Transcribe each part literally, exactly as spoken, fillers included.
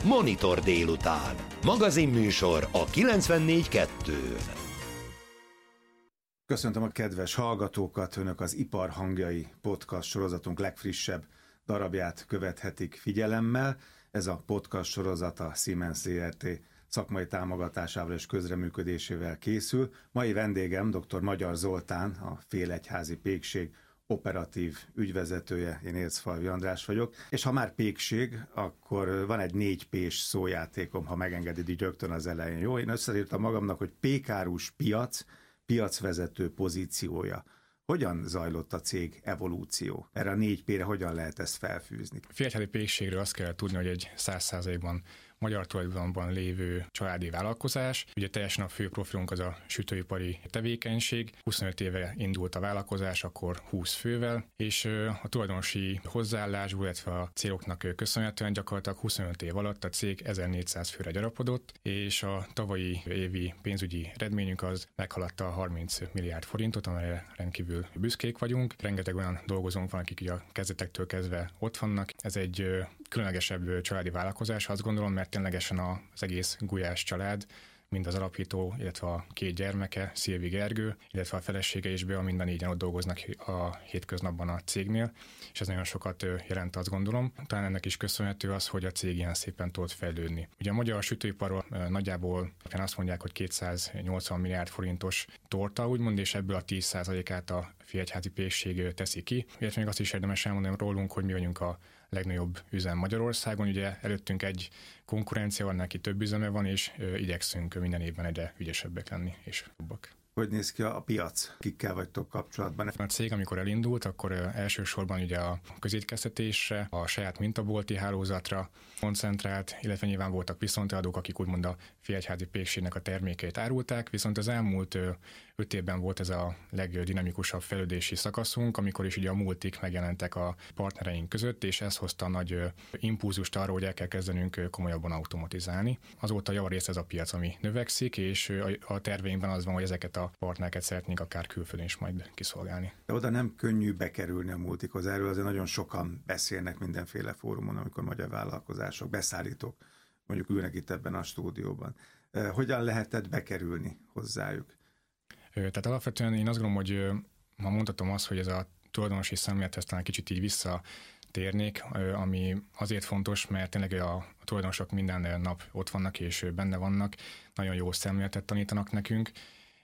Monitor délután. Magazinműsor a kilencvennégy kettőn. Köszöntöm a kedves hallgatókat, önök az Ipar hangjai podcast sorozatunk legfrissebb darabját követhetik figyelemmel. Ez a podcast sorozat a Siemens Zé Er Té szakmai támogatásával és közreműködésével készül. Mai vendégem dr. Magyar Zoltán, a Félegyházi Pékség operatív ügyvezetője, én Ércfalvi András vagyok, és ha már pékség, akkor van egy négy pés szójátékom, ha megengeded így rögtön az elején. Jó, én összeírtam magamnak, hogy pékárus piac, piacvezető pozíciója. Hogyan zajlott a cég evolúció? Erre a négy pére hogyan lehet ezt felfűzni? Félegyházi Pékségről azt kell tudni, hogy egy száz százalékban magyar tulajdonban lévő családi vállalkozás. Ugye teljesen a fő profilunk az a sütőipari tevékenység. huszonöt éve indult a vállalkozás, akkor húsz fővel, és a tulajdonosi hozzáállásból, illetve a céloknak köszönhetően gyakorlatilag huszonöt év alatt a cég ezernégyszáz főre gyarapodott, és a tavalyi évi pénzügyi eredményünk az meghaladta a harminc milliárd forintot, amelyre rendkívül büszkék vagyunk. Rengeteg olyan dolgozónk van, akik ugye a kezdetektől kezdve ott vannak. Ez egy különlegesebb családi vállalkozás, azt gondolom, mert ténylegesen az egész Gulyás család, mind az alapító, illetve a két gyermeke, Szilvi Gergő, illetve a felesége és Bea, mind a négyen ott dolgoznak a hétköznapban a cégnél, és ez nagyon sokat jelent, azt gondolom. Talán ennek is köszönhető az, hogy a cég ilyen szépen tudott fejlődni. Ugye a magyar sütőiparról nagyjából azt mondják, hogy kétszáznyolcvan milliárd forintos torta, úgymond, és ebből a tíz százalékát a Félegyházi Pékség teszi ki. Illetve még azt is érdemes elmondani rólunk, hogy mi vagyunk a legnagyobb üzem Magyarországon. Ugye előttünk egy konkurencia van, neki több üzeme van, és ö, igyekszünk minden évben egyre ügyesebbek lenni, és jobbak. Hogy néz ki a piac? Kikkel vagytok kapcsolatban? A cég, amikor elindult, akkor ö, elsősorban ugye a közétkeztetésre, a saját mintabolti hálózatra koncentrált, illetve nyilván voltak viszonteladók, akik úgymond a Félegyházi Pékségnek a termékeit árulták, viszont az elmúlt ö, öt évben volt ez a legdinamikusabb fejlődési szakaszunk, amikor is ugye a multik megjelentek a partnereink között, és ez hozta a nagy ö, impulzust arra, hogy el kell kezdenünk ö, komolyabban automatizálni. Azóta javarészt ez a piac, ami növekszik, és ö, a, a terveinkben az van, hogy ezeket a partnereket szeretnénk akár külföldön is majd kiszolgálni. De oda nem könnyű bekerülni a multikhoz. Erről azért nagyon sokan beszélnek mindenféle fórumon, amikor magyar vállalkozások, beszállítók mondjuk ülnek itt ebben a stúdióban. Hogyan lehetett bekerülni hozzájuk? Tehát alapvetően én azt gondolom, hogy ma mondhatom azt, hogy ez a tulajdonosi szemlélethez talán kicsit így visszatérnék, ami azért fontos, mert tényleg a tulajdonosok minden nap ott vannak és benne vannak, nagyon jó szemléletet tanítanak nekünk,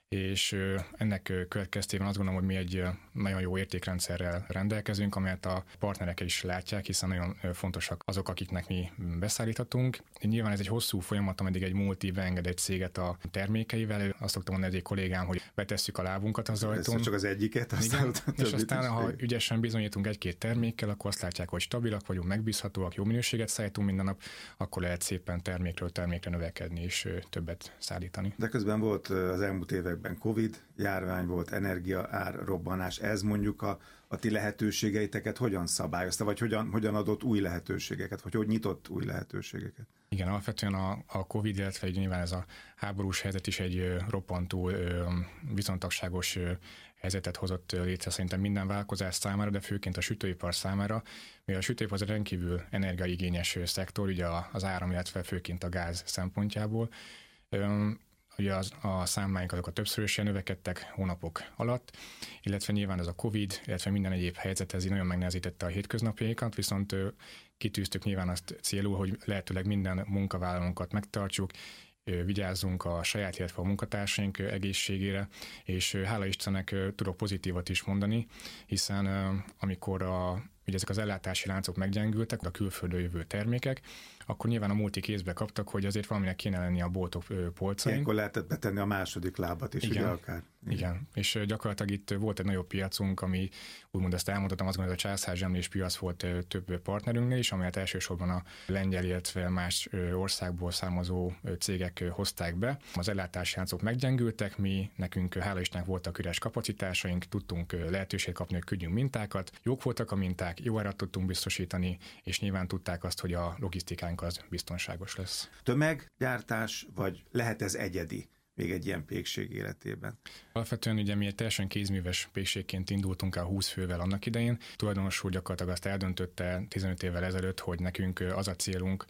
és ennek következtében azt gondolom, hogy mi egy nagyon jó értékrendszerrel rendelkezünk, amelyet a partnerek is látják, hiszen nagyon fontosak azok, akiknek mi beszállíthatunk. Nyilván ez egy hosszú folyamat, ameddig egy multi beenged egy céget a termékeivel. Azt szoktam mondani egy kollégám, hogy betesszük a lábunkat az ajtón. Ez csak az egyiket, aztán igen, és aztán, ha ügyesen bizonyítunk egy-két termékkel, akkor azt látják, hogy stabilak vagyunk, megbízhatóak, jó minőséget szállítunk minden nap, akkor lehet szépen termékről termékre növekedni és többet szállítani. De közben volt az elmúlt évek Covid, járvány volt, energia, ár, robbanás. Ez mondjuk a, a ti lehetőségeiteket hogyan szabályozta, vagy hogyan, hogyan adott új lehetőségeket, vagy hogy nyitott új lehetőségeket? Igen, alapvetően a, a Covid, illetve nyilván ez a háborús helyzet is egy roppantú viszontagságos helyzetet hozott létre szerintem minden vállalkozás számára, de főként a sütőipar számára, mivel a sütőipar az rendkívül energiaigényes szektor, ugye az áram, illetve főként a gáz szempontjából. Ugye az, a számáink azok a többszörösen növekedtek hónapok alatt, illetve nyilván ez a Covid, illetve minden egyéb helyzet ez így nagyon megnehezítette a hétköznapjaikat, viszont kitűztük nyilván azt célul, hogy lehetőleg minden munkavállalónkat megtartsuk, vigyázzunk a saját, illetve a munkatársaink egészségére, és hála Istennek tudok pozitívat is mondani, hiszen amikor a ugye ezek az ellátási láncok meggyengültek, a külföldről jövő termékek, akkor nyilván a multik kézbe kaptak, hogy azért valaminek kéne lenni a boltok polcain. Ilyenkor lehetett betenni a második lábat is, igen, ugye akár. Igen. igen, és gyakorlatilag itt volt egy nagyobb piacunk, ami úgymond ezt elmondhatom, azt gondolom, hogy a császár-zsemlés piac volt több partnerünknél is, amelyet elsősorban a lengyel, illetve más országból származó cégek hozták be. Az ellátási láncok meggyengültek, mi nekünk hála Istennek voltak üres kapacitásaink, tudtunk lehetőséget kapni, hogy küldjünk mintákat, jók voltak a minták, jó árat tudtunk biztosítani, és nyilván tudták azt, hogy a logisztikánk az biztonságos lesz. Tömeggyártás, vagy lehet ez egyedi még egy ilyen pékség életében? Alapvetően ugye mi egy teljesen kézműves pékségként indultunk el húsz fővel annak idején. Tulajdonos úr gyakorlatilag azt eldöntötte tizenöt évvel ezelőtt, hogy nekünk az a célunk,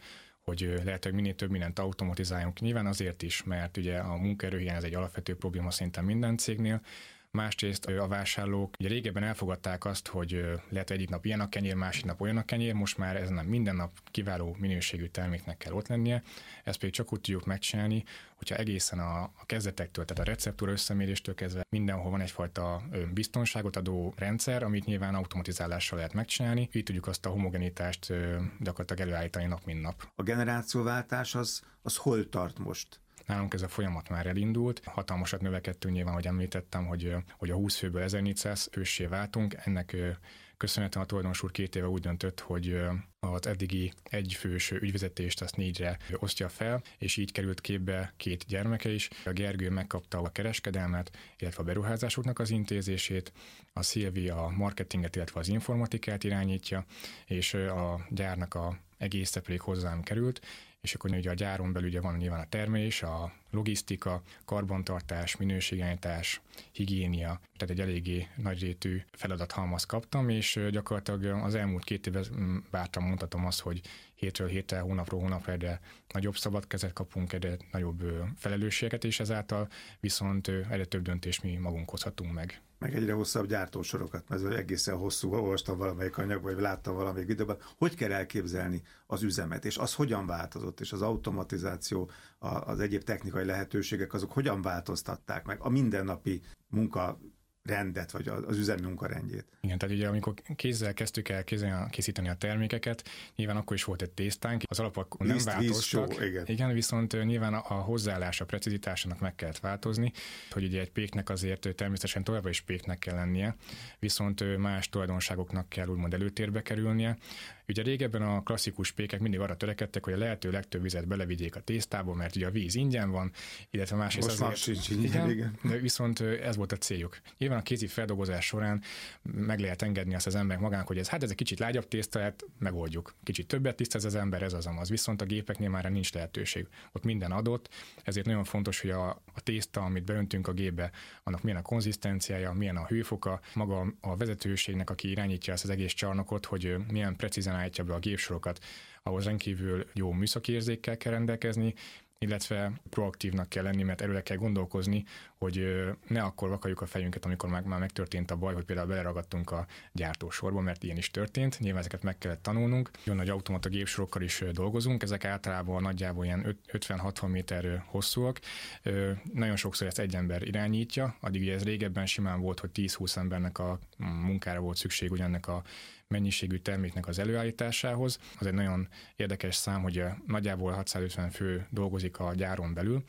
hogy lehet, hogy minél több mindent automatizáljunk. Nyilván azért is, mert ugye a munkaerőhiány ez egy alapvető probléma szinte minden cégnél. Másrészt a vásárlók ugye régebben elfogadták azt, hogy lehet egyik nap ilyen a kenyér, másik nap olyan a kenyér, most már ez nem minden nap kiváló minőségű terméknek kell ott lennie, ezt pedig csak úgy tudjuk megcsinálni, hogyha egészen a, a kezdetektől, tehát a receptúra összeméréstől kezdve mindenhol van egyfajta biztonságot adó rendszer, amit nyilván automatizálással lehet megcsinálni, így tudjuk azt a homogenitást gyakorlatilag előállítani nap mint nap. A generációváltás az, az hol tart most? Nálunk ez a folyamat már elindult. Hatalmasat növekedtünk nyilván, hogy említettem, hogy, hogy a húsz főből ezernégyszáz főssé váltunk. Ennek köszönhetően a tulajdonos úr két éve úgy döntött, hogy az eddigi egyfős ügyvezetést azt négyre osztja fel, és így került képbe két gyermeke is. A Gergő megkapta a kereskedelmet, illetve a beruházásoknak az intézését, a Szilvi a marketinget, illetve az informatikát irányítja, és a gyárnak a egész pedig hozzám került, és akkor ugye a gyáron belül ugye van nyilván a termelés, a logisztika, karbantartás, minőségállítás, higiénia, tehát egy eléggé nagyrétű feladathalmaz kaptam, és gyakorlatilag az elmúlt két évben bátran mondhatom azt, hogy hétről hétre, hónapról hónapra egyre nagyobb szabad kezet kapunk, egyre nagyobb felelősségeket, és ezáltal viszont egyre több döntést mi magunk hozhatunk meg. Meg egyre hosszabb gyártósorokat, mert ez egészen hosszú, olvastam valamelyik anyagban, vagy láttam valamelyik videóban. Hogy kell elképzelni az üzemet, és az hogyan változott, és az automatizáció, az egyéb technikai lehetőségek, azok hogyan változtatták meg a mindennapi munka rendet, vagy az üzemi munkarendjét. Igen, tehát ugye amikor kézzel kezdtük el készíteni a termékeket, nyilván akkor is volt egy tésztánk, az alapok nem Liszt, változtak. Víz, só, igen. igen, viszont nyilván a hozzáállás, a precizitásának meg kellett változni, hogy ugye egy péknek azért természetesen továbbra is péknek kell lennie, viszont más tulajdonságoknak kell úgymond előtérbe kerülnie. Ugye régebben a klasszikus pékek mindig arra törekedtek, hogy a lehető legtöbb vizet belevigyék a tésztába, mert ugye a víz ingyen van, illetve másrészt azért... Most sincs ingyen, igen. De viszont ez volt a céljuk. Nyilván a kézi feldolgozás során meg lehet engedni azt az emberek magának, hogy ez hát ez egy kicsit lágyabb tészta, hát megoldjuk. Kicsit többet tisztáz az ember, ez az amaz. Viszont a gépeknél már nincs lehetőség. Ott minden adott, ezért nagyon fontos, hogy a, a tészta, amit beöntünk a gépbe, annak milyen a konzisztenciája, milyen a hőfoka, maga a vezetőségnek, aki irányítja ezt az egész csarnokot, hogy milyen precízen állítja be a gépsorokat, ahhoz rendkívül jó műszaki érzékkel kell rendelkezni, illetve proaktívnak kell lenni, mert előre kell gondolkozni, hogy ne akkor vakarjuk a fejünket, amikor már, már megtörtént a baj, hogy például beleragadtunk a gyártósorba, mert ilyen is történt. Nyilván ezeket meg kellett tanulnunk. Nagyon nagy automata gépsorokkal is dolgozunk, ezek általában nagyjából ilyen ötven-hatvan méter hosszúak. Nagyon sokszor ezt egy ember irányítja, addig ugye ez régebben simán volt, hogy tíz-húsz embernek a munkára volt szükség ugyanennek a mennyiségű terméknek az előállításához. Az egy nagyon érdekes szám, hogy nagyjából hatszázötven fő dolgozik a gyáron belül,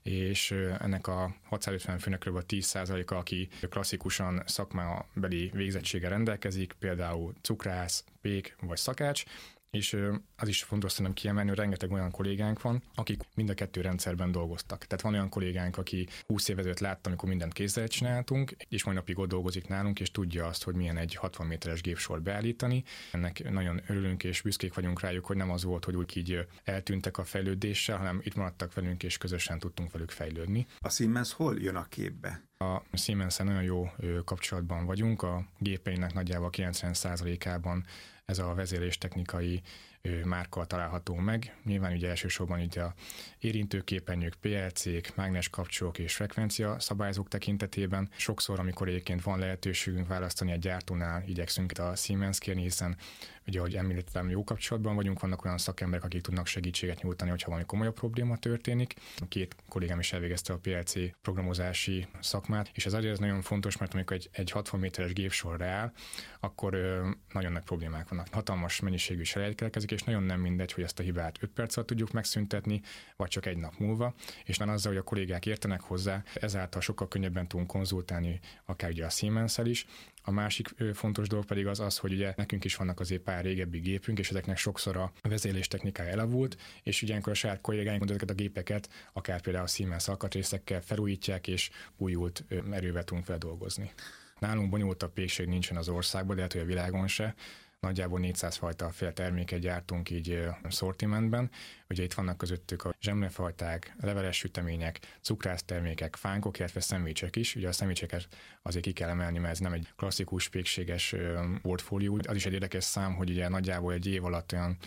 és ennek a hatszázötven főnek kb. tíz százaléka, aki klasszikusan szakmabeli végzettséggel rendelkezik, például cukrász, pék vagy szakács, és az is fontos szerintem kiemelni, hogy rengeteg olyan kollégánk van, akik mind a kettő rendszerben dolgoztak. Tehát van olyan kollégánk, aki húsz év ezelőtt látta, amikor mindent kézzel csináltunk, és mai napig ott dolgozik nálunk, és tudja azt, hogy milyen egy hatvan méteres gépsor beállítani. Ennek nagyon örülünk és büszkék vagyunk rájuk, hogy nem az volt, hogy úgy így eltűntek a fejlődéssel, hanem itt maradtak velünk, és közösen tudtunk velük fejlődni. A Siemens hol jön a képbe? A Siemens-en nagyon jó kapcsolatban vagyunk, a gépeinek nagyjából kilencven százalékában ez a vezéréstechnikai márka található meg. Nyilván ugye elsősorban ugye a érintőképernyők, pé el cék, mágnes kapcsolók és frekvencia szabályzók tekintetében. Sokszor, amikor egyébként van lehetőségünk választani egy gyártónál, igyekszünk a Siemens kérni, hiszen ugye, ahogy említettem, jó kapcsolatban vagyunk, vannak olyan szakemberek, akik tudnak segítséget nyújtani, hogyha valami komolyabb probléma történik. Két kollégám is elvégezte a pé el cé programozási szakmát, és ez azért nagyon fontos, mert amikor egy, egy hatvan méteres gépsorra áll, akkor ö, nagyon nagy problémák vannak. Hatalmas mennyiségű selejt keletkezik, és nagyon nem mindegy, hogy ezt a hibát öt perc alatt tudjuk megszüntetni, vagy csak egy nap múlva, és nem azzal, hogy a kollégák értenek hozzá, ezáltal sokkal könnyebben tudunk konzultálni, akár ugye a Siemens-szel is. A másik fontos dolog pedig az az, hogy ugye nekünk is vannak azért pár régebbi gépünk, és ezeknek sokszor a vezérlés technikája elavult, és ugye ilyenkor a saját kollégáink ezeket a gépeket, akár például a Siemens alkatrészekkel felújítják, és újult erővel tudunk feldolgozni. Nálunk bonyolultabb pékség nincsen az országban, de lehet, hogy a világon se. Nagyjából négyszáz fajta fél terméket gyártunk így szortimentben. Ugye itt vannak közöttük a zsemlefajták, leveles sütemények, cukrásztermékek, fánkok, illetve szendvicsek is. Ugye a szendvicseket azért ki kell emelni, mert ez nem egy klasszikus pékséges portfólió. Az is egy érdekes szám, hogy ugye nagyjából egy év alatt olyan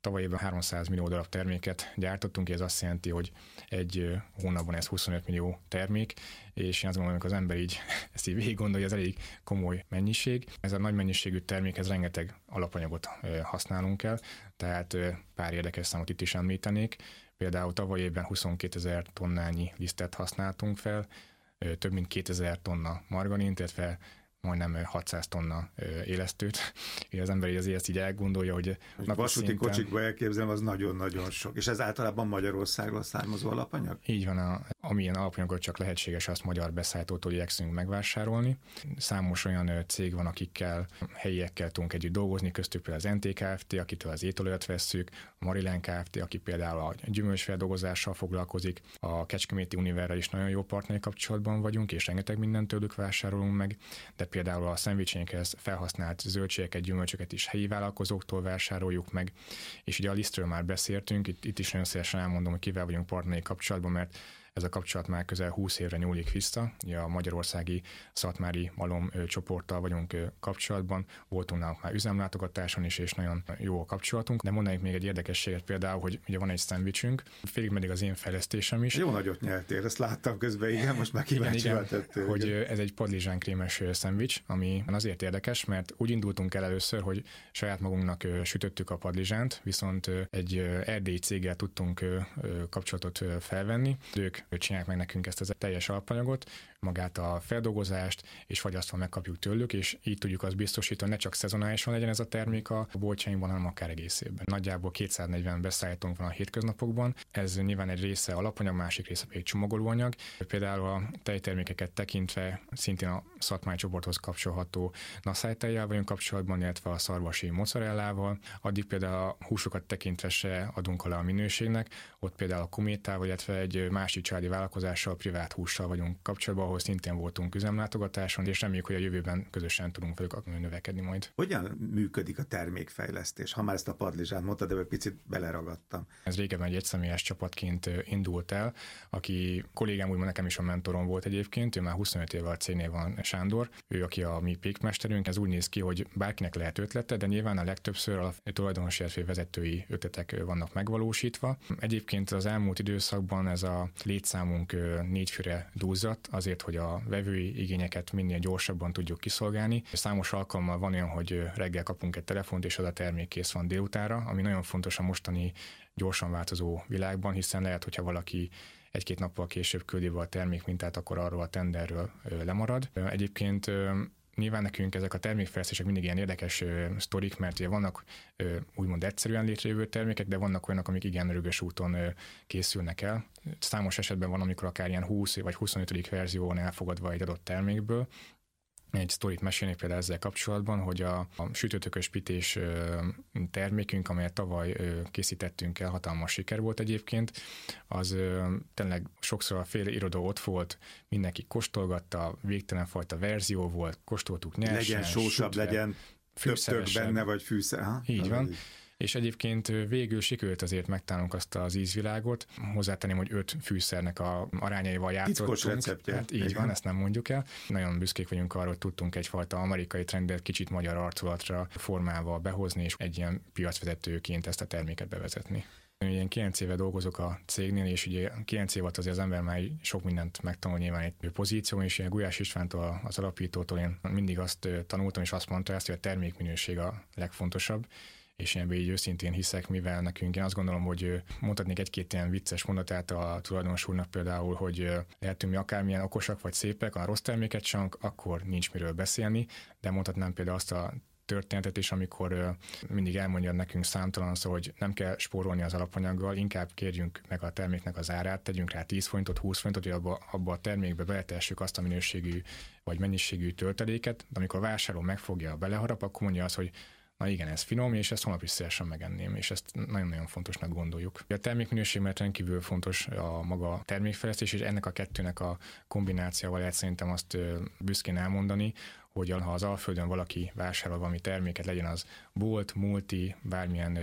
Tavaly évben háromszáz millió darab terméket gyártottunk, ez azt jelenti, hogy egy hónapban ez huszonöt millió termék, és én azt gondolom, amikor az ember így ezt így végig gondolja, ez elég komoly mennyiség. Ez a nagy mennyiségű termékhez rengeteg alapanyagot használunk el, tehát pár érdekes számot itt is említenék. Például tavaly évben huszonkétezer tonnányi lisztet használtunk fel, több mint kétezer tonna margarint, illetve majdnem hatszáz tonna élesztőt. Az ember azért ezt így elgondolja, hogy vasúti szinten... kocsikba elképzelem, az nagyon-nagyon sok. És ez általában Magyarországról származó alapanyag? Így van, a, amilyen alapanyagot csak lehetséges, azt magyar beszállítótól igyekszünk megvásárolni. Számos olyan cég van, akikkel, helyiekkel tudunk együtt dolgozni, köztük például az en té Kft., akitől az étolajat vesszük, a Marilyn Kft., aki például a gyümölcsfeldolgozással foglalkozik, a Kecskeméti Univerrel is nagyon jó partneri kapcsolatban vagyunk, és rengeteg mindent tőlük vásárolunk meg, de például a szendvicseinkhez felhasznált zöldségeket, gyümölcsöket is helyi vállalkozóktól vásároljuk meg, és ugye a lisztről már beszéltünk, itt, itt is nagyon szívesen elmondom, hogy kivel vagyunk partneri kapcsolatban, mert ez a kapcsolat már közel húsz évre nyúlik vissza. Ugye a magyarországi Szatmári Malom csoporttal vagyunk kapcsolatban, voltunk náluk már üzemlátogatáson is, és nagyon jó a kapcsolatunk. De mondanék még egy érdekességet például, hogy ugye van egy szendvicsünk, félig meddig az én fejlesztésem is. Jó nagyot nyertél, ezt láttam közben, igen, most már kíváncsi voltattől. Hogy ez egy padlizsánkrémes szendvics, ami azért érdekes, mert úgy indultunk el először, hogy saját magunknak sütöttük a padlizsánt, viszont egy erdélyi céggel tudtunk kapcsolatot felvenni. Ők csinálják meg nekünk ezt a teljes alapanyagot, magát a feldolgozást, és fagyasztva megkapjuk tőlük, és így tudjuk azt biztosítani, ne csak szezonálisan legyen ez a termék a boltjainkban, hanem akár egész évben. Nagyjából kétszáznegyven beszállítónk van a hétköznapokban, ez nyilván egy része alapanyag, másik része pedig csomagolóanyag. Például a tejtermékeket tekintve szintén a szatmári csoporthoz kapcsolható naszálytejjel vagyunk kapcsolatban, illetve a szarvasi mozzarellával. Addig például a húsokat tekintve se adunk alá a minőségnek, ott például a Kométával, illetve egy másik családi vállalkozással, privát hússal vagyunk kapcsolatban, ahol szintén voltunk üzemlátogatáson, és reméljük, hogy a jövőben közösen tudunk velük növekedni majd. Hogyan működik a termékfejlesztés? Ha már ezt a padlizsánt mondtad, de egy picit beleragadtam. Ez régebben egy egyszemélyes csapatként indult el, aki kollégám úgymond nekem is a mentorom volt egyébként, ő már huszonöt éve a cégnél van, Sándor, ő aki a mi pékmesterünk, ez úgy néz ki, hogy bárkinek lehet ötlete, de nyilván a legtöbbször a tulajdonos, illetve vezetői ötletek vannak megvalósítva. Egyébként az elmúlt időszakban ez a létszámunk négy főre dúzzadt, azért, hogy a vevői igényeket minél gyorsabban tudjuk kiszolgálni. Számos alkalommal van olyan, hogy reggel kapunk egy telefont, és az a termék kész van délutánra, ami nagyon fontos a mostani gyorsan változó világban, hiszen lehet, hogyha valaki egy-két nappal később küldi be a termékmintát, akkor arról a tenderről lemarad. Egyébként nyilván nekünk ezek a termékfejlesztések mindig ilyen érdekes ö, sztorik, mert ugye vannak ö, úgymond egyszerűen létrejövő termékek, de vannak olyanok, amik igen rögös úton ö, készülnek el. Számos esetben van, amikor akár ilyen húsz vagy huszonötödik verzió van elfogadva egy adott termékből. Egy sztorit mesélnék például ezzel kapcsolatban, hogy a, a sütőtökös pités termékünk, amelyet tavaly készítettünk el, hatalmas siker volt egyébként, az tényleg sokszor a fél irodó ott volt, mindenki kóstolgatta, végtelen fajta verzió volt, kóstoltuk nyersen. Legyen sósabb, legyen több tök benne, vagy fűszer. Ha? Így van. És egyébként végül sikerült azért megtalálnunk azt az ízvilágot. Hozzátenném, hogy öt fűszernek a arányaival játszottunk. Titkos receptje. Hát így van, ezt nem mondjuk el. Nagyon büszkék vagyunk arra, hogy tudtunk egyfajta amerikai trendet kicsit magyar arculatra formával behozni, és egy ilyen piacvezetőként ezt a terméket bevezetni. Ilyen kilenc éve dolgozok a cégnél, és ugye kilenc év alatt azért az ember már sok mindent megtanul nyilván egy pozíción, és ilyen Gulyás Istvántól, az alapítótól én mindig azt tanultam, és azt mondta ezt, hogy a termékminőség a legfontosabb, és én így őszintén hiszek, mivel nekünk, én azt gondolom, hogy mondhatnék egy-két ilyen vicces mondatát a tulajdonos úrnak például, hogy lehetünk mi akármilyen okosak vagy szépek, a rossz terméket sem, akkor nincs miről beszélni, de mondhatnám például azt a történetet is, amikor mindig elmondja nekünk számtalanszor, hogy nem kell spórolni az alapanyaggal, inkább kérjünk meg a terméknek az árát, tegyünk rá tíz forintot, húsz forintot, hogy abba, abba a termékbe beletessük azt a minőségű vagy mennyiségű tölteléket, de amikor a vásárló megfogja, beleharap, akkor mondja azt, hogy na igen, ez finom, és ezt holnap is szívesen megenném, és ezt nagyon-nagyon fontosnak gondoljuk. A termékminőség mert rendkívül fontos a maga termékfejlesztés, és ennek a kettőnek a kombinációval lehet szerintem azt büszkén elmondani, hogy ha az Alföldön valaki vásárol valami terméket, legyen az bolt, multi, bármilyen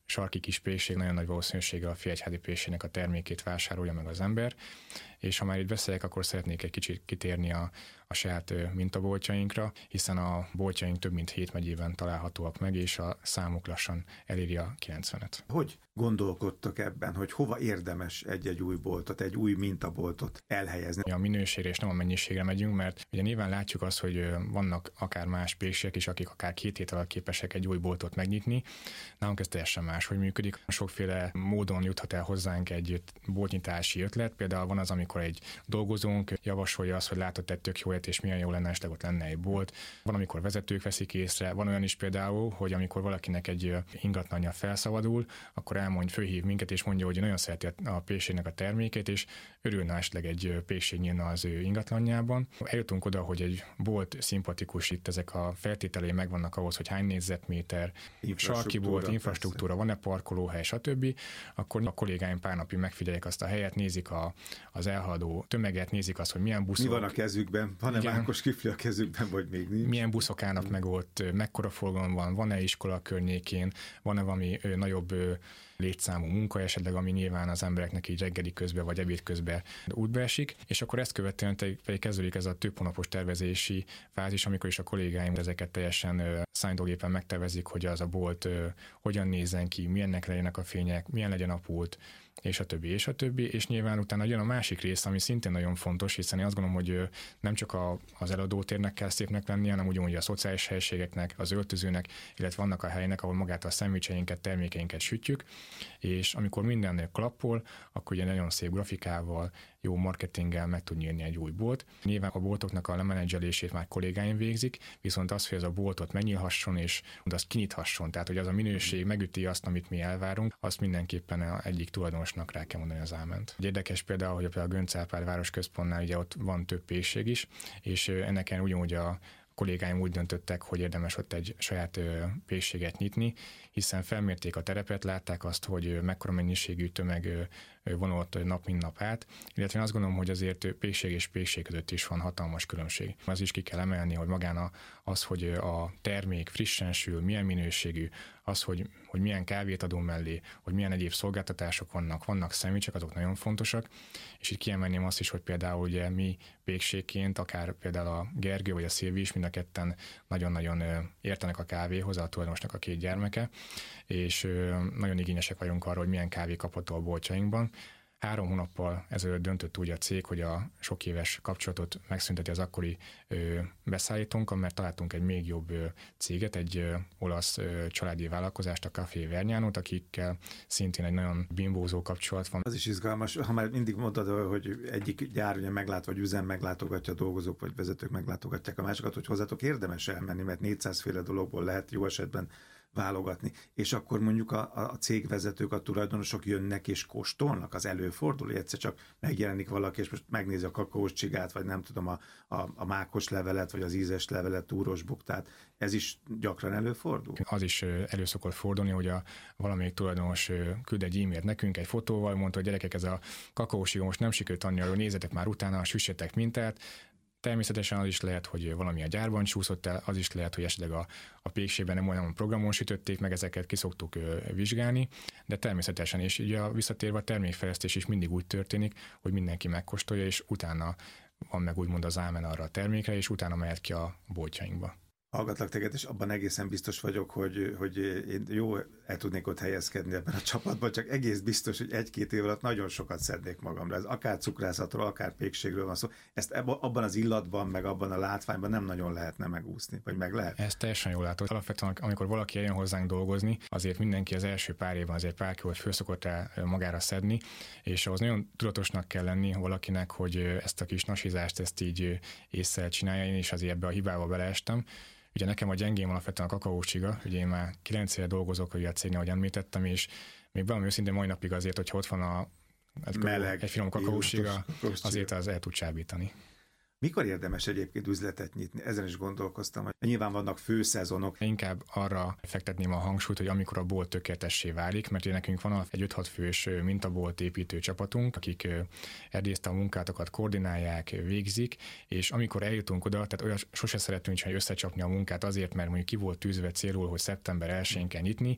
sarki kis pékség nagyon nagy valószínűséggel a Fihegyházi pékségnek a termékét vásárolja meg az ember, és ha már itt beszélek, akkor szeretnék egy kicsit kitérni a, a saját mintaboltjainkra, hiszen a boltjaink több mint hét megyében találhatóak meg, és a számuk lassan eléri a kilencvenet. Hogy gondolkodtak ebben, hogy hova érdemes egy-egy új boltot, egy új mintaboltot elhelyezni? A minőségre és nem a mennyiségre megyünk, mert ugye nyilván látjuk azt, hogy vannak akár más pékségek is, akik akár két hét alatt képesek egy új boltot megnyitni. Nálunk ez teljesen máshogy működik. Sokféle módon juthat el hozzánk egy boltnyitási ötlet. Például van az, amikor egy dolgozónk javasolja azt, hogy látott egy tök jó ötlet, és milyen jó lenne, esetleg ott lenne egy bolt. Van, amikor vezetők veszik észre. Van olyan is például, hogy amikor valakinek egy ingatlanja felszabadul, akkor elmondja, fölhív minket, és mondja, hogy nagyon szereti a pékségnek a termékét, és örülne esetleg egy pékség nyílna az ő ingatlanjában. Eljutunk oda, hogy egy bolt szimpatikus, itt ezek a feltételei megvannak ahhoz, hogy hány négyzetméter, sarki bolt, infrastruktúra, van-e parkolóhely, stb. Akkor a kollégáim pár napig megfigyelik azt a helyet, nézik a, az elhaladó tömeget, nézik azt, hogy milyen buszok. Mi van a kezükben? Van-e mákos kifli a kezükben, vagy még nincs? Milyen buszok állnak meg ott, mekkora forgalom van, van-e iskola környékén, van-e valami ö, nagyobb ö, létszámú munka esetleg, ami nyilván az embereknek így reggeli közben vagy ebéd közben útba esik, és akkor ezt követően pedig kezdődik ez a több hónapos tervezési fázis, amikor is a kollégáim ezeket teljesen számítógépen megtervezik, hogy az a bolt ö, hogyan nézzen ki, milyennek legyenek a fények, milyen legyen a pult, és a többi, és a többi, és nyilván utána jön a másik rész, ami szintén nagyon fontos, hiszen én azt gondolom, hogy nem csak a, az eladótérnek kell szépnek lennie, hanem ugyanúgy a szociális helyiségeknek, az öltözőnek, illetve vannak a helynek, ahol magát a szendvicseinket, termékeinket sütjük, és amikor mindennél klappol, akkor ugye nagyon szép grafikával, jó marketinggel meg tud nyílni egy új bolt. Nyilván a boltoknak a lemenedzselését már kollégáim végzik, viszont az, hogy ez a boltot megnyílhasson, és azt kinyithasson, tehát hogy az a minőség megüti azt, amit mi elvárunk, azt mindenképpen egyik tulajdonosnak rá kell mondani az áment. Egy érdekes például, hogy például a Göncz-Árpád városközpontnál ugye ott van több pékség is, és ennek ugyanúgy a kollégáim úgy döntöttek, hogy érdemes ott egy saját pékséget nyitni, hiszen felmérték a terepet, látták azt, hogy mekkora mennyiségű tömeg van ott nap mint nap át, illetve én azt gondolom, hogy azért pékség és pékség között is van hatalmas különbség. Az is ki kell emelni, hogy magán az, hogy a termék frissen sül, milyen minőségű, az, hogy, hogy milyen kávét adunk mellé, hogy milyen egyéb szolgáltatások vannak, vannak szendvicsek, azok nagyon fontosak, és itt kiemelném azt is, hogy például ugye mi pékségként, akár például a Gergő vagy a Szilvi is mind a ketten nagyon-nagyon értenek a kávéhoz, a tulajdonosnak a két gyermeke, és nagyon igényesek vagyunk arra, hogy milyen kávé kapható a boltjainkban. Három hónappal ezelőtt döntött úgy a cég, hogy a sok éves kapcsolatot megszünteti az akkori ö, beszállítónkkal, mert találtunk egy még jobb ö, céget, egy ö, olasz ö, családi vállalkozást, a Café Vergnánót, akikkel szintén egy nagyon bimbózó kapcsolat van. Az is izgalmas, ha már mindig mondod, hogy egyik gyár ugye meglát, vagy üzem meglátogatja, a dolgozók vagy vezetők meglátogatják a másikat, hogy hozzátok érdemes elmenni, mert négyszázféle dologból lehet jó esetben válogatni. És akkor mondjuk a, a cégvezetők, a tulajdonosok jönnek és kóstolnak, az előfordul, egyszer csak megjelenik valaki, és most megnézi a kakaós csigát, vagy nem tudom, a, a, a mákos levelet, vagy az ízes levelet, túros buktát. Ez is gyakran előfordul? Az is elő szokott fordulni, hogy a valamelyik tulajdonos küld egy e-mailt nekünk egy fotóval, mondta, hogy gyerekek, ez a kakaós csiga most nem sikerült annyira, hogy nézzetek már utána, süssetek mintát. Természetesen az is lehet, hogy valami a gyárban csúszott el, az is lehet, hogy esetleg a, a pékségben nem olyan programon sütötték meg, ezeket ki szoktuk ö, vizsgálni, de természetesen, és ugye a visszatérve a termékfejlesztés is mindig úgy történik, hogy mindenki megkóstolja, és utána van meg úgymond az ámen arra a termékre, és utána mehet ki a boltjainkba. Hallgatlak téged, és abban egészen biztos vagyok, hogy, hogy én jó el tudnék ott helyezkedni ebben a csapatban, csak egész biztos, hogy egy-két év alatt nagyon sokat szednék magamra. Ez akár cukrászatról, akár pékségről van szó. Ezt abban az illatban, meg abban a látványban nem nagyon lehetne megúszni, vagy meg lehet. Ez teljesen jól látod. Alapvetően, amikor valaki eljön hozzánk dolgozni, azért mindenki az első pár évben azért pár kilót föl szokott el magára szedni, és ahhoz nagyon tudatosnak kell lenni valakinek, hogy ezt a kis nasizást, ezt így észre csinálja. Én is azért ebbe a hibába beleestem. Ugye nekem a gyengém alapvetően a kakaós csiga, ugye én már kilenc éve dolgozok ugye a cégnél, ahogy említettem, és még valami őszintén mai napig azért, hogy ott van a, meleg, egy finom kakaós csiga, azért az el tud csábítani. Mikor érdemes egyébként üzletet nyitni? Ezen is gondolkoztam, hogy nyilván vannak főszezonok. Inkább arra fektetném a hangsúlyt, hogy amikor a bolt tökéletessé válik, mert nekünk van egy öt-hat fős mintabolt építő csapatunk, akik egyrészt a munkátokat koordinálják, végzik, és amikor eljutunk oda, tehát olyan sose szeretünk hogy összecsapni a munkát azért, mert mondjuk ki volt tűzve célul, hogy szeptember elsején kell nyitni,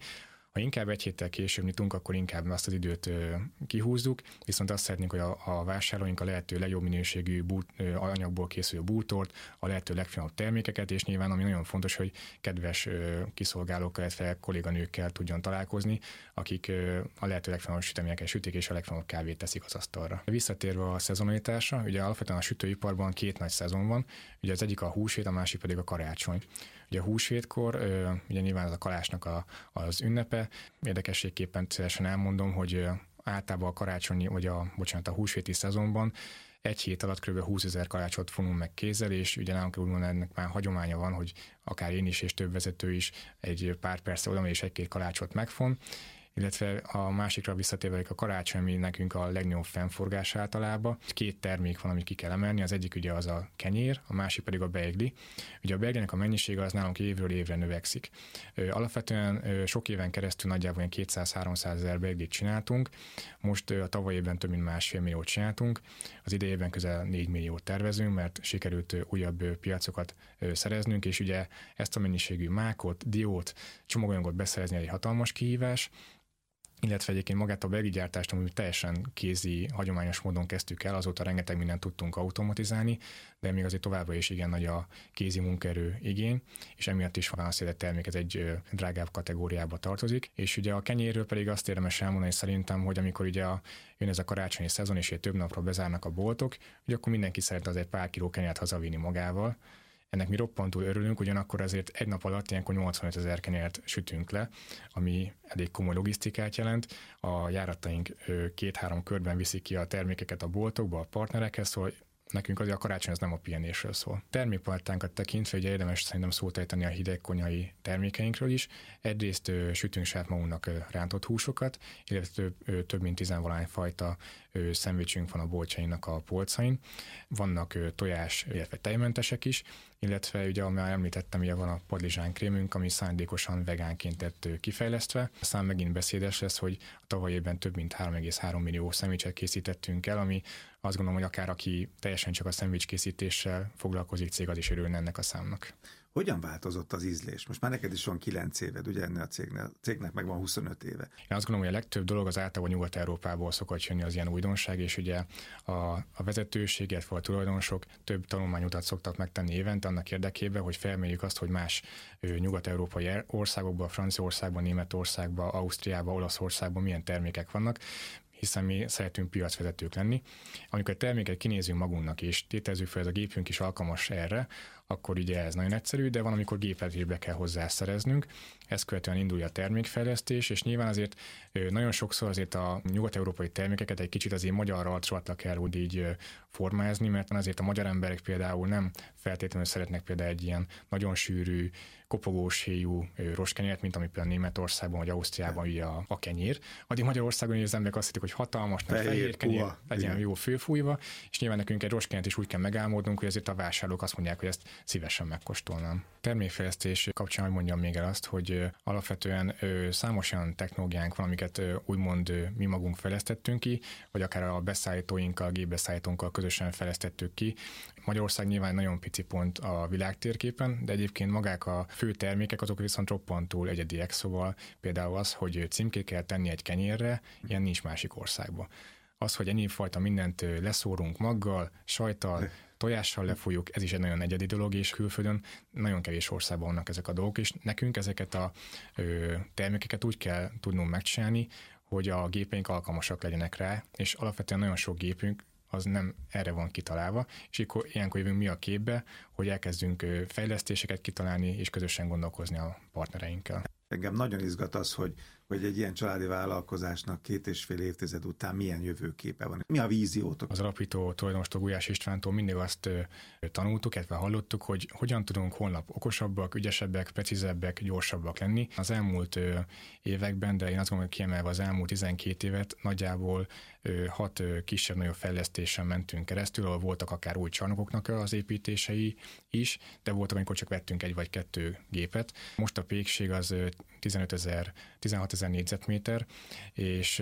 Ha inkább egy héttel később nyitunk, akkor inkább azt az időt kihúzzuk, viszont azt szeretnénk, hogy a, a vásárlóink a lehető legjobb minőségű bút, anyagból készülő bútort, a lehető legfinomabb termékeket, és nyilván ami nagyon fontos, hogy kedves kiszolgálókkal, illetve kolléganőkkel tudjon találkozni, akik a lehető legfinomabb süteményeket sütik, és a legfinomabb kávét teszik az asztalra. Visszatérve a szezonalitásra, ugye alapvetően a sütőiparban két nagy szezon van, ugye az egyik a húsvét, a másik pedig a karácsony. Ugye a húsvétkor, ugye nyilván az a kalácsnak a, az ünnepe, érdekességképpen szívesen elmondom, hogy általában a karácsonyi, vagy a, bocsánat, a húsvéti szezonban egy hét alatt kb. húszezer kalácsot fonunk meg kézzel, és ugye nálunk úgymond ennek már hagyománya van, hogy akár én is és több vezető is egy pár percre oda megy és egy-két kalácsot megfon, illetve a másikra visszatérve a karácsony, ami nekünk a legnagyobb fennforgás általában. Két termék van, amit ki kell emelni, az egyik ugye az a kenyér, a másik pedig a beigli. Ugye a beiglinek a mennyisége az nálunk évről évre növekszik. Alapvetően sok éven keresztül nagyjából kétszáz-háromszáz ezer beiglit csináltunk, most a tavaly évben több mint másfél milliót csináltunk, az idejében közel négy milliót tervezünk, mert sikerült újabb piacokat szereznünk, és ugye ezt a mennyiségű mákot, diót, csomaganyagot beszerezni egy hatalmas kihívás, illetve egyébként magát a beigli-gyártást, amit teljesen kézi, hagyományos módon kezdtük el, azóta rengeteg mindent tudtunk automatizálni, de még azért továbbra is igen nagy a kézi munkaerő igény, és emiatt is van az, hogy a termék ez egy drágább kategóriába tartozik. És ugye a kenyérről pedig azt érdemes elmondani szerintem, hogy amikor ugye a, jön ez a karácsonyi szezon, és több napra bezárnak a boltok, ugye akkor mindenki szeretne azért pár kiló kenyeret hazavinni magával. Ennek mi roppantul örülünk, ugyanakkor azért egy nap alatt ilyenkor nyolcvanöt ezer kenyeret sütünk le, ami elég komoly logisztikát jelent. A járataink két-három körben viszik ki a termékeket a boltokba, a partnerekhez, szóval nekünk azért a karácsony az nem a pihenésről szól. Termékpalettánkat tekintve ugye érdemes szerintem szót ejteni a hideg konyhai termékeinkről is. Egyrészt ö, sütünk saját magunknak ö, rántott húsokat, illetve több, ö, több mint tizenvalány fajta ö, szendvicsünk van a boltjainknak a polcain. Vannak ö, tojás, illetve tejmentesek is, illetve ugye, ahogy említettem, ugye van a padlizsán krémünk, ami szándékosan vegánként lett ö, kifejlesztve. Aztán megint beszédes lesz, hogy a tavaly évben több mint három egész három millió szendvicset készítettünk el, ami azt gondolom, hogy akár aki teljesen csak a szendvics készítéssel foglalkozik cég, az is örülne ennek a számnak. Hogyan változott az ízlés? Most már neked is van kilenc éved, ugye ennél a cégnél, a cégnek meg van huszonöt éve. Én azt gondolom, hogy a legtöbb dolog az általában Nyugat-Európából szokott jönni az ilyen újdonság, és ugye a, a vezetőség, illetve a tulajdonosok több tanulmányutat szoktak megtenni évente annak érdekében, hogy felmérjük azt, hogy más ő, nyugat-európai országokban, Franciaországban, Németországban, Ausztriában, Olaszországban milyen termékek vannak, hiszen mi szeretünk piacvezetők lenni. Amikor a terméket kinézünk magunknak, és tételezzük fel, ez a gépünk is alkalmas erre, akkor ugye ez nagyon egyszerű, de van, amikor gépezésbe kell hozzá szereznünk. Ezt követően indulja a termékfejlesztés, és nyilván azért nagyon sokszor azért a nyugat-európai termékeket egy kicsit azért magyar arculatra kell úgy így formázni, mert azért a magyar emberek például nem feltétlenül szeretnek például egy ilyen nagyon sűrű, kopogós héjú rostkenyeret, mint ami például Németországban vagy Ausztriában ugye a, a kenyér. Addig Magyarországon az emberek azt hittik, hogy hatalmas, nagy fehér kenyér, legyen jó főfújva, és nyilván nekünk egy rostkenyeret is úgy kell megálmodnunk, hogy azért a vásárlók azt mondják, hogy ezt szívesen megkóstolnám. Termékfejlesztés kapcsán, hogy mondjam még el azt, hogy alapvetően számos olyan technológiánk van, amiket úgymond mi magunk fejlesztettünk ki, vagy akár a beszállítóinkkal, a gépbeszállítónkkal közösen fejlesztettük ki. Magyarország nyilván nagyon pici pont a világtérképen, de egyébként magák a fő termékek azok viszont roppantul egyediek, szóval például az, hogy címkét kell tenni egy kenyérre, ilyen nincs másik országban. Az, hogy ennyi fajta mindent leszórunk maggal, sajttal, tojással lefújjuk, ez is egy nagyon egyedi dolog, és külföldön nagyon kevés országban vannak ezek a dolgok, és nekünk ezeket a ö, termékeket úgy kell tudnunk megcsinálni, hogy a gépeink alkalmasak legyenek rá, és alapvetően nagyon sok gépünk az nem erre van kitalálva, és akkor ilyenkor jövünk mi a képbe, hogy elkezdünk fejlesztéseket kitalálni, és közösen gondolkozni a partnereinkkel. Engem nagyon izgat az, hogy, hogy egy ilyen családi vállalkozásnak két és fél évtized után milyen jövőképe van. Mi a víziótok? Az alapító tulajdonostól Gulyás Istvántól mindig azt ö, tanultuk, illetve hallottuk, hogy hogyan tudunk holnap okosabbak, ügyesebbek, precízebbek, gyorsabbak lenni. Az elmúlt ö, években, de én azt gondolom, hogy kiemelve az elmúlt tizenkét évet, nagyjából ö, hat ö, kisebb-nagyobb fejlesztésen mentünk keresztül, ahol voltak akár új csarnokoknak az építései is, de voltak, amikor csak vettünk egy vagy kettő gépet. Most a pékség az tizenöt ezer, tizenhat ezer négyzetméter, és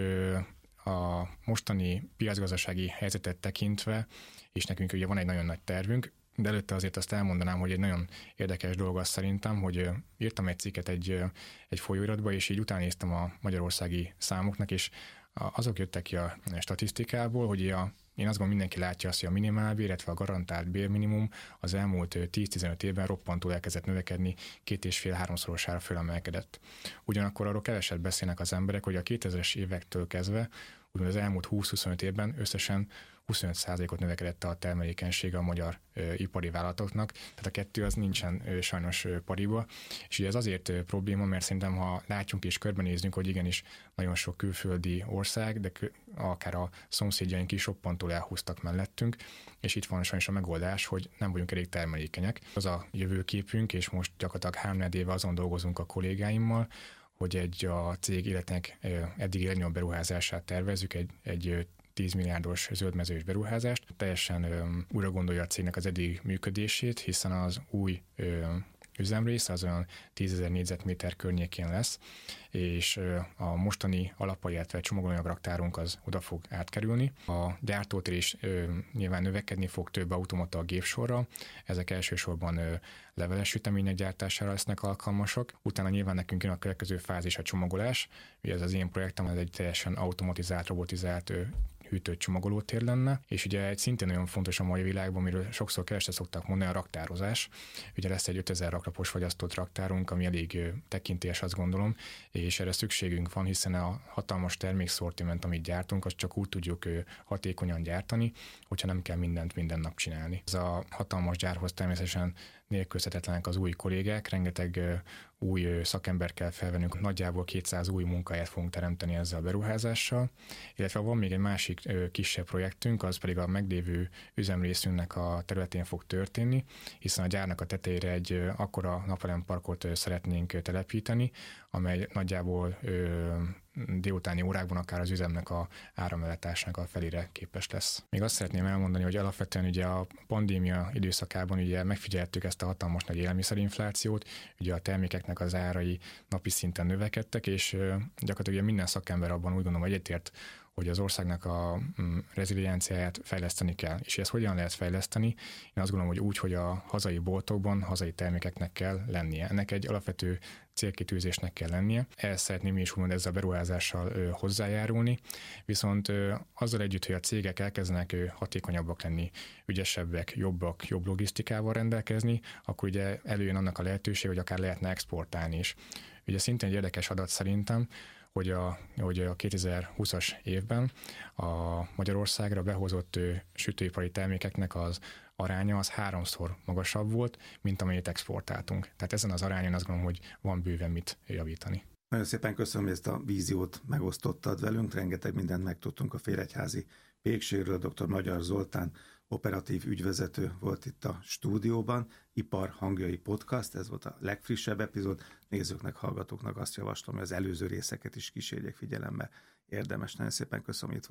a mostani piacgazdasági helyzetet tekintve, és nekünk ugye van egy nagyon nagy tervünk, De előtte azért azt elmondanám, hogy egy nagyon érdekes dolog az szerintem, hogy írtam egy cikket egy, egy folyóiratba, és így utánéztem a magyarországi számoknak, és azok jöttek ki a statisztikából, hogy a Én azt gondolom, mindenki látja azt, hogy a minimálbér, illetve a garantált bérminimum az elmúlt tíz-tizenöt évben roppantól elkezdett növekedni, két és fél háromszorosára fölemelkedett. Ugyanakkor arról keveset beszélnek az emberek, hogy a kétezres évektől kezdve, úgymond az elmúlt húsz-huszonöt évben összesen huszonöt százalékot növekedett a termelékenysége a magyar ö, ipari vállalatoknak, tehát a kettő az nincsen ö, sajnos ö, pariba, és ugye ez azért ö, probléma, mert szerintem, ha látjunk és körbenézzünk, hogy igenis nagyon sok külföldi ország, de kö, akár a szomszédjaink is roppantól elhúztak mellettünk, és itt van sajnos a megoldás, hogy nem vagyunk elég termelékenyek. Az a jövőképünk, és most gyakorlatilag három éve azon dolgozunk a kollégáimmal, hogy egy a cég életnek eddigi legnagyobb beruházását tervezzük, egy, egy tíz milliárdos zöldmezős beruházást. Teljesen ö, újra gondolja a cégnek az eddig működését, hiszen az új ö, üzemrész az olyan tízezer négyzetméter környékén lesz, és ö, a mostani alapai, illetve csomagolóanyag raktárunk az oda fog átkerülni. A gyártótér is ö, nyilván növekedni fog, több automata a gépsorra. Ezek elsősorban ö, leveles sütemények gyártására lesznek alkalmasak. Utána nyilván nekünk jön a következő fázis, a csomagolás. Ugye ez az én projektem, ez egy teljesen automatizált, robotizált ö, hűtött csomagolótér lenne, és ugye egy szintén nagyon fontos a mai világban, amiről sokszor keveset szoktak mondani, a raktározás. Ugye lesz egy ötezer raklapos fagyasztott raktárunk, ami elég tekintélyes, azt gondolom, és erre szükségünk van, hiszen a hatalmas termékszortiment, amit gyártunk, azt csak úgy tudjuk hatékonyan gyártani, hogyha nem kell mindent minden nap csinálni. Ez a hatalmas gyárhoz természetesen nélkülözhetetlenek az új kollégák, rengeteg új szakember kell felvennünk, nagyjából kétszáz új munkahelyet fogunk teremteni ezzel a beruházással, illetve van még egy másik kisebb projektünk, az pedig a meglévő üzemrészünknek a területén fog történni, hiszen a gyárnak a tetejére egy akkora napelemparkot szeretnénk telepíteni, amely nagyjából délutáni órákban akár az üzemnek a áramellátásnak a felére képes lesz. Még azt szeretném elmondani, hogy alapvetően ugye a pandémia időszakában ugye megfigyeltük ezt a hatalmas nagy élelmiszerinflációt, ugye a termékeknek az árai napi szinten növekedtek, és gyakorlatilag minden szakember abban úgy gondolom egyetért, hogy az országnak a rezilienciáját fejleszteni kell. És ezt hogyan lehet fejleszteni? Én azt gondolom, hogy úgy, hogy a hazai boltokban hazai termékeknek kell lennie. Ennek egy alapvető célkitűzésnek kell lennie. Ehhez szeretném is úgymond ezzel a beruházással ö, hozzájárulni, viszont ö, azzal együtt, hogy a cégek elkezdenek ö, hatékonyabbak lenni, ügyesebbek, jobbak, jobb logisztikával rendelkezni, akkor ugye előjön annak a lehetőség, hogy akár lehetne exportálni is. Ugye szintén egy érdekes adat szerintem, hogy a, hogy a kétezer-húszas évben a Magyarországra behozott ö, sütőipari termékeknek az aránya az háromszor magasabb volt, mint amennyit exportáltunk. Tehát ezen az arányon azt gondolom, hogy van bőven mit javítani. Nagyon szépen köszönöm, hogy ezt a víziót megosztottad velünk, rengeteg mindent megtudtunk a Félegyházi pékségről. dr. Magyar Zoltán, operatív ügyvezető volt itt a stúdióban. Ipar hangjai podcast, ez volt a legfrissebb epizód. Nézőknek, hallgatóknak azt javaslom, hogy az előző részeket is kísérjék figyelemmel. Érdemes. Nagyon szépen köszönöm, hogy itt